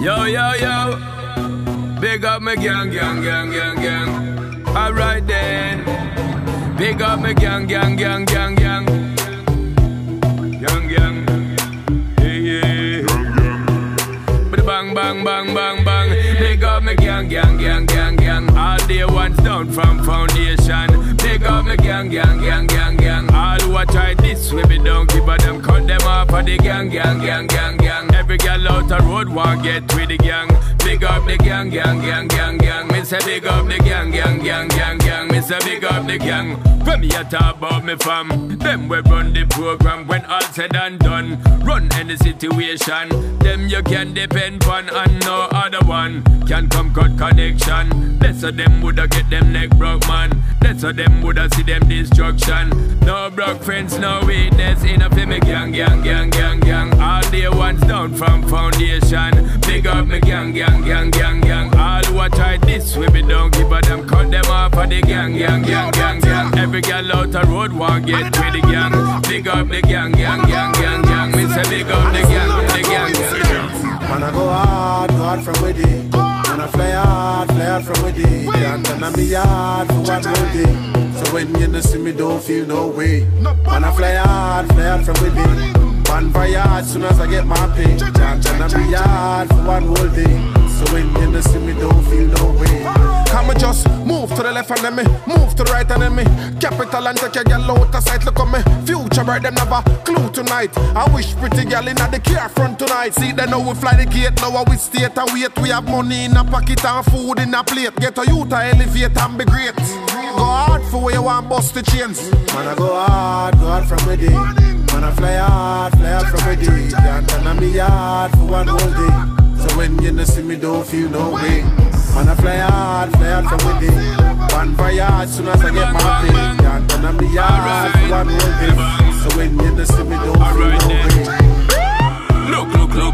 Yo, yo, yo. Big up my gang. Alright then. Big up my gang. Gang. Yeah. Bang. Big up my gang. All day ones down from foundation. Big up my gang. All who a try this way, me don't give a damn. Cut them off of the gang. Every girl out the road want get with the gang. Big up the gang. Me say big up the gang. Me say big up the gang. When me a talk about me fam, them we run the program when all said and done. Run any situation, them you can depend on, and no other one can come cut connection. Less of them woulda get them neck broke, man. Less of them woulda see them destruction. No broke friends, no weakness. Enough for me gang. All day ones down from foundation. Big up me gang. All who a try this way, me don't give a damn. Cut them off of the gang. Every girl out the road want get with the gang. Big up the gang. Me say big up the gang. Man, I go hard from within. Man, I fly hard from within. Can't turn on me hard for one whole day. So when you don't see me, don't feel no way. Man, I fly hard from within. One voyage soon as I get my pay. Can't turn on me hard for one whole day. So when you don't see me, don't feel no way. Come and just move to the left and then me move to the right and then me capital and take your girl out of sight. Look on me future bright, them never clue tonight. I wish pretty girl in the car front tonight. See they know we fly the gate, now we stay and wait. We have money in a pocket and food in a plate. Get a youth to elevate and be great. Go hard for where you want bust the chains. Man, I go hard from within. Man, I fly hard from within. Can't turn on me hard for one whole day. So when you don't see me, don't feel no way. Man, I fly hard from within. One voyage soon as I get my pay. Can't turn on me hard for one whole day. So when you don't see me, don't feel no way. Look,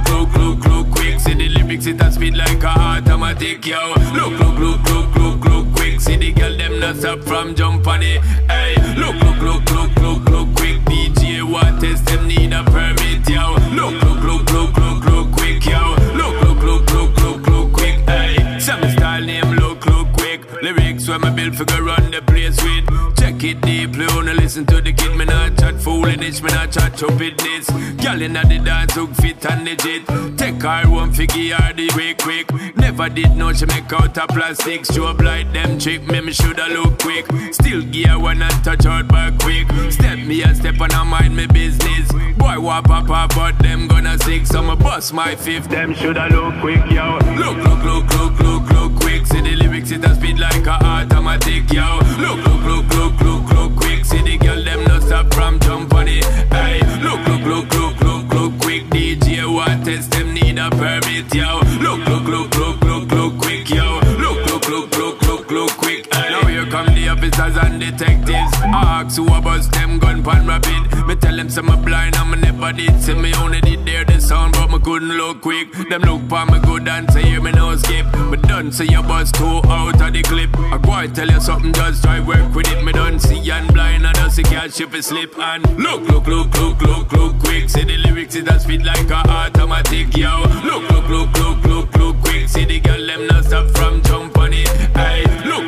quick. See the lyrics, it a speed like a automatic, yo. Look, quick. See the girl, them not stop from jump on it. Hey, look, quick. DJ want test, them need a permit, yo. Look, quick, yo. Look, quick. Hey, some style name, look, quick. Lyrics where my bill figure run the place with. Check it deeply, wanna listen to the kid. Me not chat foolishness, me not chat stupidness. Girl inna the dance hook fit and legit. Take her one figure her the quick. Never did know she make out of plastic. Show up like them trick, me shoulda look quick. Still gear one and touch out back quick. Step me a step and I mind me business. Boy wap pop but them gonna sick. So me bust my fifth, them shoulda look quick, yo. Look quick. See the lyrics it a speed like a automatic, yo. Look quick. See the girl them no stop from jump on it. Hey, look quick. DJ want test them need a permit, yo. Look quick, yo. Look quick. Hey. Now here come the officers and detectives. Ask who a bust them gun pan rapid. Me tell them some me blind and me never did. See me only did hear the sound but me couldn't look quick. Them look pa me good and say hear me no skip. But done see your bus too out of the clip. I quite tell you something, just try work with it. Me done see and blind and don't see catch if it slip. And look quick. See the lyrics it a speed like a automatic, yo. Look quick. See the girl them not stop from jump on it. Hey, look